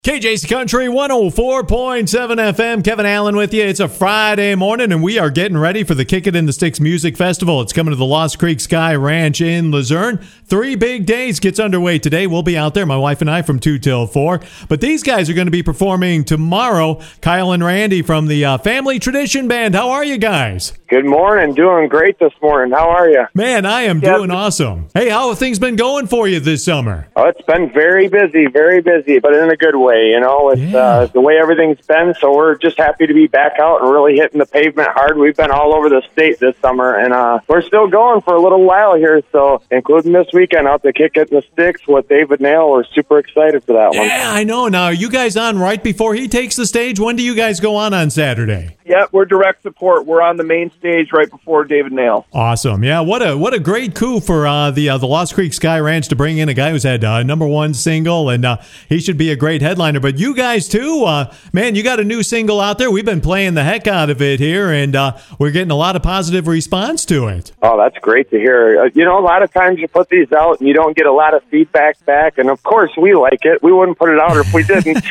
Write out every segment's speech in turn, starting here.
KJC Country 104.7 FM. Kevin Allen with you. It's a Friday morning, and we are getting ready for the Kick It in the Sticks Music Festival. It's coming to the Lost Creek Sky Ranch in Luzerne. 3 big days gets underway today. We'll be out there, my wife and I, from 2 till 4. But these guys are going to be performing tomorrow. Kyle and Randy from the Family Tradition Band. How are you guys? Good morning. Doing great this morning. How are you? Man, I am doing awesome. Hey, how have things been going for you this summer? Oh, it's been very busy, but in a good way. You know, it's the way everything's been, so we're just happy to be back out and really hitting the pavement hard. We've been all over the state this summer, and we're still going for a little while here, so including this weekend out to Kick It in the Sticks with David Nail. We're super excited for that one. Yeah, I know. Now, are you guys on right before he takes the stage? When do you guys go on Saturday? Yeah, we're direct support. We're on the main stage right before David Nail. Awesome. Yeah, what a great coup for the Lost Creek Sky Ranch to bring in a guy who's had number one single, and he should be a great headliner. But you guys, too, man, you got a new single out there. We've been playing the heck out of it here, and we're getting a lot of positive response to it. Oh, that's great to hear. You know, a lot of times you put these out and you don't get a lot of feedback back, and of course we like it. We wouldn't put it out if we didn't.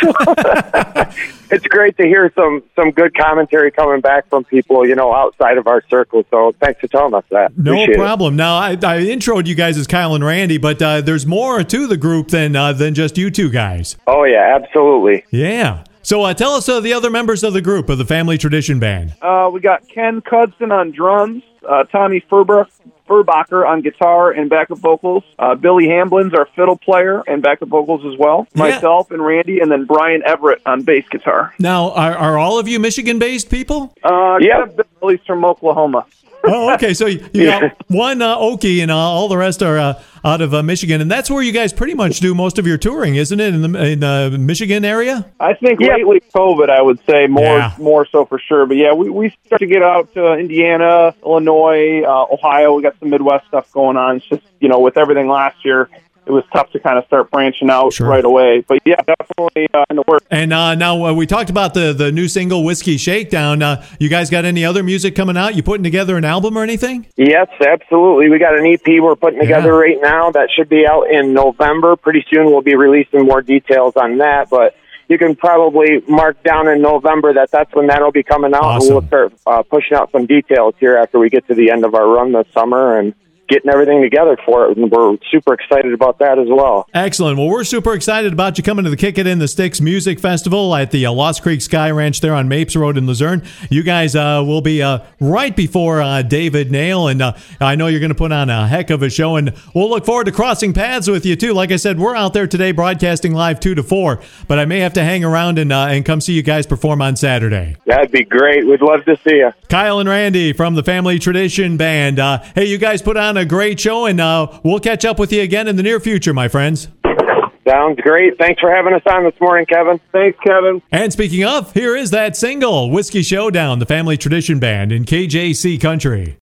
It's great to hear some good commentary coming back from people, you know, outside of our circle. So thanks for telling us that. No problem. Now, I introed you guys as Kyle and Randy, but there's more to the group than just you two guys. Oh, yeah, absolutely. Yeah. So tell us the other members of the group, of the Family Tradition Band. We got Ken Cudson on drums, Tommy Furbacher on guitar and backup vocals. Billy Hamblin's our fiddle player and backup vocals as well. Myself and Randy, and then Brian Everett on bass guitar. Now, are all of you Michigan-based people? Yeah, Billy's from Oklahoma. Oh, okay. So you got one Okie, and all the rest are out of Michigan, and that's where you guys pretty much do most of your touring, isn't it? In the Michigan area. I think lately COVID, I would say more so for sure. But yeah, we start to get out to Indiana, Illinois, Ohio. We got some Midwest stuff going on. It's just, you know, with everything last year, it was tough to kind of start branching out right away. But yeah, definitely in the works. And now we talked about the new single, Whiskey Shakedown. You guys got any other music coming out? You putting together an album or anything? Yes, absolutely. We got an EP we're putting together right now that should be out in November. Pretty soon we'll be releasing more details on that, but you can probably mark down in November that's when that'll be coming out. Awesome. And we'll start pushing out some details here after we get to the end of our run this summer and getting everything together for it, and we're super excited about that as well. Excellent. Well, we're super excited about you coming to the Kick It in the Sticks Music Festival at the Lost Creek Sky Ranch there on Mapes Road in Luzerne. You guys will be right before David Nail, and I know you're going to put on a heck of a show, and we'll look forward to crossing paths with you, too. Like I said, we're out there today broadcasting live 2 to 4, but I may have to hang around and come see you guys perform on Saturday. That'd be great. We'd love to see you. Kyle and Randy from the Family Tradition Band. Hey, you guys put on a great show, and we'll catch up with you again in the near future, my friends. Sounds great. Thanks for having us on this morning, Kevin. Thanks, Kevin. And speaking of, here is that single, Whiskey Showdown, the Family Tradition Band in KJC Country.